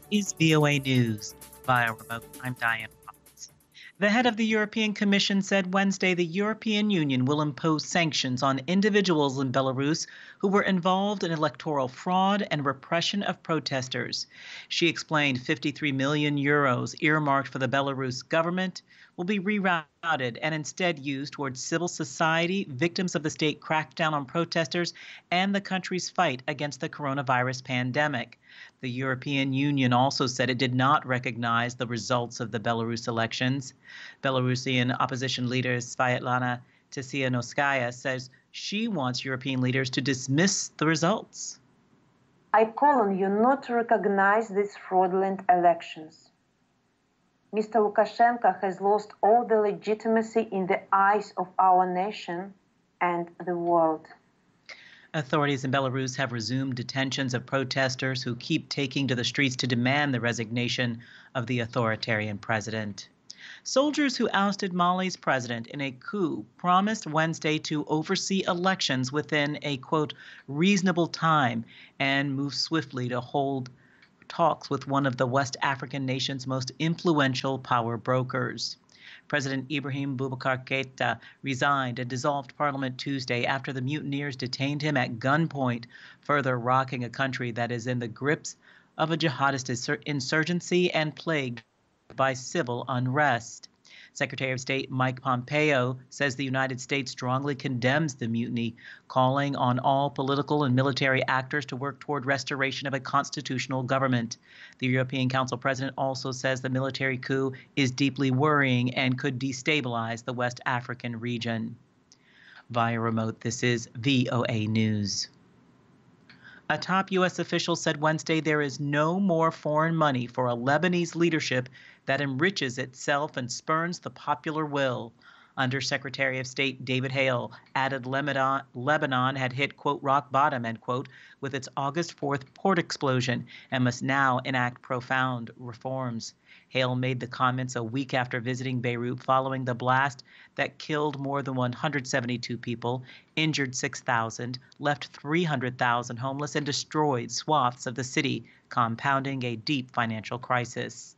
Is VOA News via remote. I'm Diane Fox. The head of the European Commission said Wednesday the European Union will impose sanctions on individuals in Belarus who were involved in electoral fraud and repression of protesters. She explained 53 million euros earmarked for the Belarus government will be rerouted and instead used towards civil society, victims of the state crackdown on protesters, and the country's fight against the coronavirus pandemic. The European Union also said it did not recognize the results of the Belarus elections. Belarusian opposition leader Svyatlana Tsikhanouskaya says she wants European leaders to dismiss the results. I call on you not to recognize these fraudulent elections. Mr. Lukashenko has lost all the legitimacy in the eyes of our nation and the world. Authorities in Belarus have resumed detentions of protesters who keep taking to the streets to demand the resignation of the authoritarian president. Soldiers who ousted Mali's president in a coup promised Wednesday to oversee elections within a, quote, reasonable time and move swiftly to hold talks with one of the West African nation's most influential power brokers. President Ibrahim Boubacar Keita resigned and dissolved parliament Tuesday after the mutineers detained him at gunpoint, further rocking a country that is in the grips of a jihadist insurgency and plagued by civil unrest. Secretary of State Mike Pompeo says the United States strongly condemns the mutiny, calling on all political and military actors to work toward restoration of a constitutional government. The European Council president also says the military coup is deeply worrying and could destabilize the West African region. Via remote, this is VOA News. A top U.S. official said Wednesday there is no more foreign money for a Lebanese leadership that enriches itself and spurns the popular will. Undersecretary of State David Hale added Lebanon had hit, quote, rock bottom, end quote, with its August 4th port explosion and must now enact profound reforms. Hale made the comments a week after visiting Beirut following the blast that killed more than 172 people, injured 6,000, left 300,000 homeless, and destroyed swaths of the city, compounding a deep financial crisis.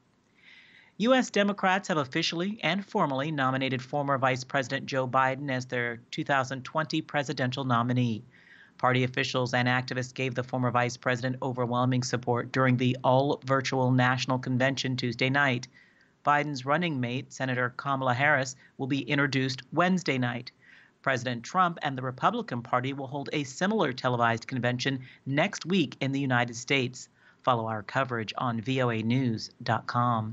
U.S. Democrats have officially and formally nominated former Vice President Joe Biden as their 2020 presidential nominee. Party officials and activists gave the former vice president overwhelming support during the all-virtual national convention Tuesday night. Biden's running mate, Senator Kamala Harris, will be introduced Wednesday night. President Trump and the Republican Party will hold a similar televised convention next week in the United States. Follow our coverage on voanews.com.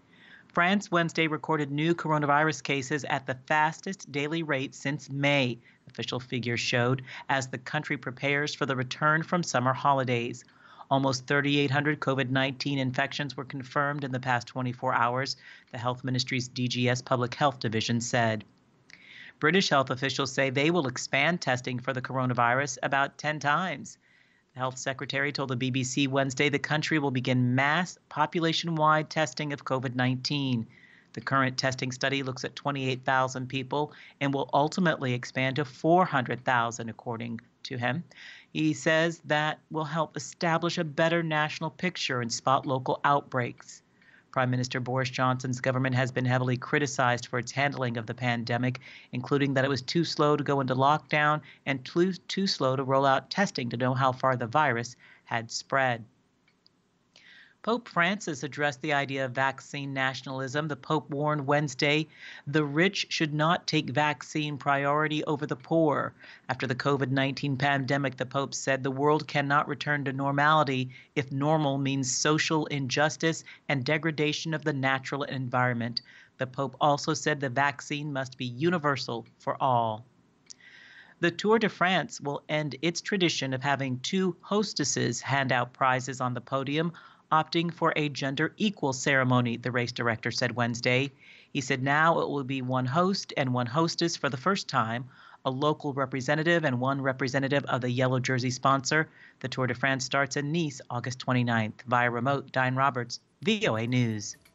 France Wednesday recorded new coronavirus cases at the fastest daily rate since May, official figures showed, as the country prepares for the return from summer holidays. Almost 3,800 COVID-19 infections were confirmed in the past 24 hours, the Health Ministry's DGS Public Health Division said. British health officials say they will expand testing for the coronavirus about 10 times. The health secretary told the BBC Wednesday the country will begin mass population-wide testing of COVID-19. The current testing study looks at 28,000 people and will ultimately expand to 400,000, according to him. He says that will help establish a better national picture and spot local outbreaks. Prime Minister Boris Johnson's government has been heavily criticized for its handling of the pandemic, including that it was too slow to go into lockdown and too slow to roll out testing to know how far the virus had spread. Pope Francis addressed the idea of vaccine nationalism. The Pope warned Wednesday the rich should not take vaccine priority over the poor. After the COVID-19 pandemic, the Pope said the world cannot return to normality if normal means social injustice and degradation of the natural environment. The Pope also said the vaccine must be universal for all. The Tour de France will end its tradition of having two hostesses hand out prizes on the podium, opting for a gender-equal ceremony, the race director said Wednesday. He said now it will be one host and one hostess for the first time, a local representative and one representative of the yellow jersey sponsor. The Tour de France starts in Nice August 29th. Via remote, Diane Roberts, VOA News.